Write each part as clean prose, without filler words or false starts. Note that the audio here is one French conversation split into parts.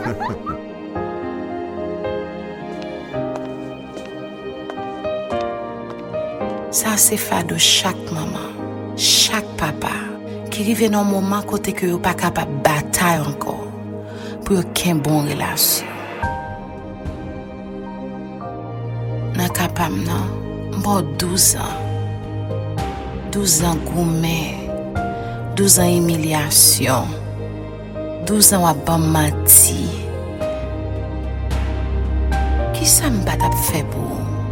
Ça c'est fait de chaque maman, chaque papa qui arrive dans un moment côté que yo pas capable bataille encore pour qu'il y ait une bonne relation. N'a capable non, bon 12 ans. 12 ans gourmet, 12 ans humiliation, 12 ans à bon menti. Qui ça me bat à faire pour?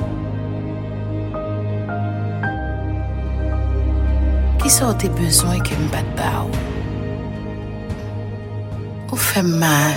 Qui ça a besoin que me batte ba ou fait mal.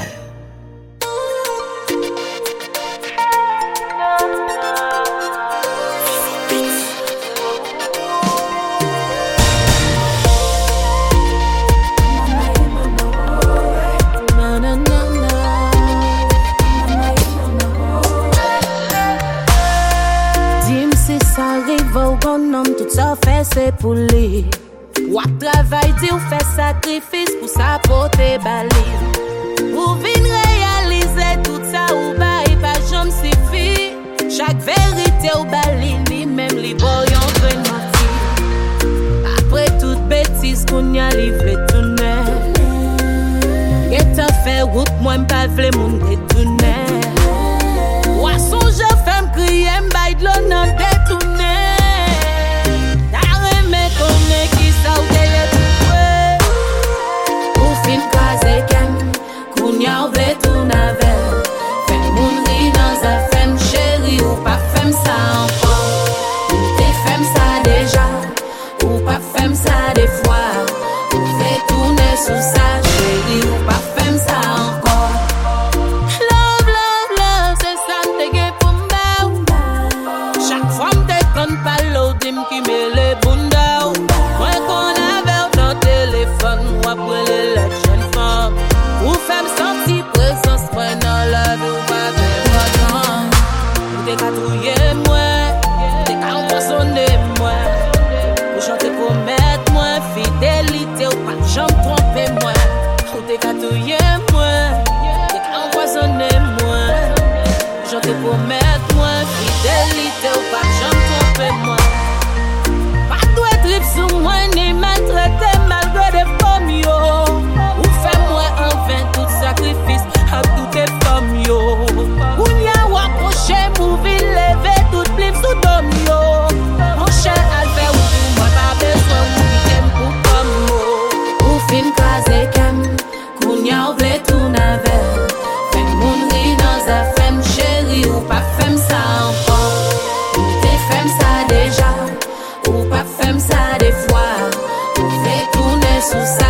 Dis-moi si ça arrive au bon homme, tout ça fait c'est pour lui. Ou à travail, dit ou fait sacrifice pour sa porter balise. Ou vin réaliser tout ça ou bail pas jamais suffit. Chaque vérité ou bali, ni même li boyon veut mentir. Après toute bêtise qu'on y a livré tourner. Et t'as fait route, moi m'pas vle moun détourner. Ou à songe femme crier m'bail de l'on détourner. Sa ou deye tout ou fin kaze ken kounya ou vle tou navel fem moun ri nan za fem chéri ou pa fem sa ankon ou te fem sa deja ou pa fem sa de fwa ou vle tourne sou sa chéri ou pa fem sa ankon. Love, love, love, se sa mte gen pou mba chak fwa mte kon palo dim ki me le bunda ou après les jeunes femmes ou femme sentir présence moi dans la vie ou pas vraiment ou t'es catrouiller moi t'es empoisonner moi ou chanter pour mettre moi fidélité ou pas jamais tromper moi ou t'es catrouiller moi t'es empoisonner moi ou chanter pour mettre moi fidélité ou pas jamais tromper moi pas doit trip sur moi ni maltraiter malgré des yo, ou fais-moi en vain tout sacrifice à toutes les femmes yo. Ou n'y a ou approché, mouvi, lever tout plif sous dom yo. Mon cher Albert, ou moi pas besoin ou t'aime pour comme yo. Ou fin kaze kem, kounya ou vle tout navel. Fem moun ri dans a femme chérie ou pas femme ça encore. Ou t'es femme ça déjà, ou pas femme ça des fois. Ou vle tourner sous ça.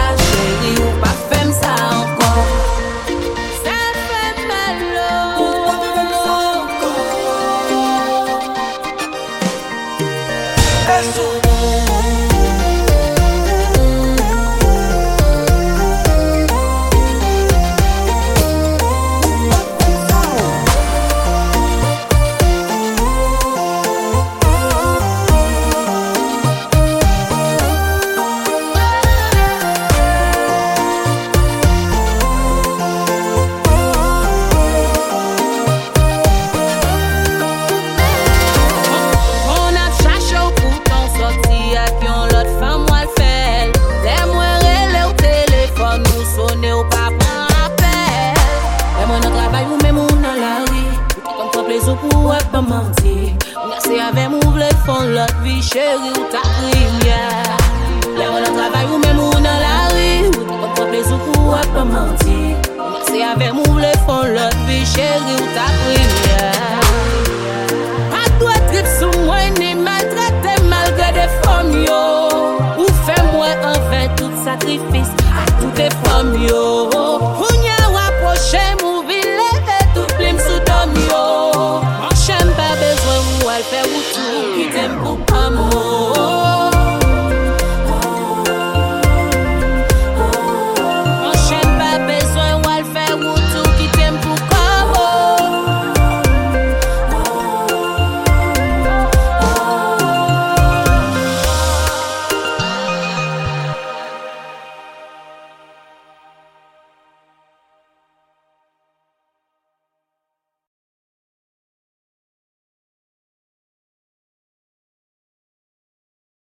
Chérie ou ta prière. Les gens dans travail ou même ou dans la rue. Ou tu prends plaisir pour pas mentir. C'est avec nous les font l'autre vie. Chérie ou ta prière. Pas toi trip sous moi ni maltraiter malgré des femmes yo. Ou fais-moi en vain tout sacrifice à toutes les femmes yo.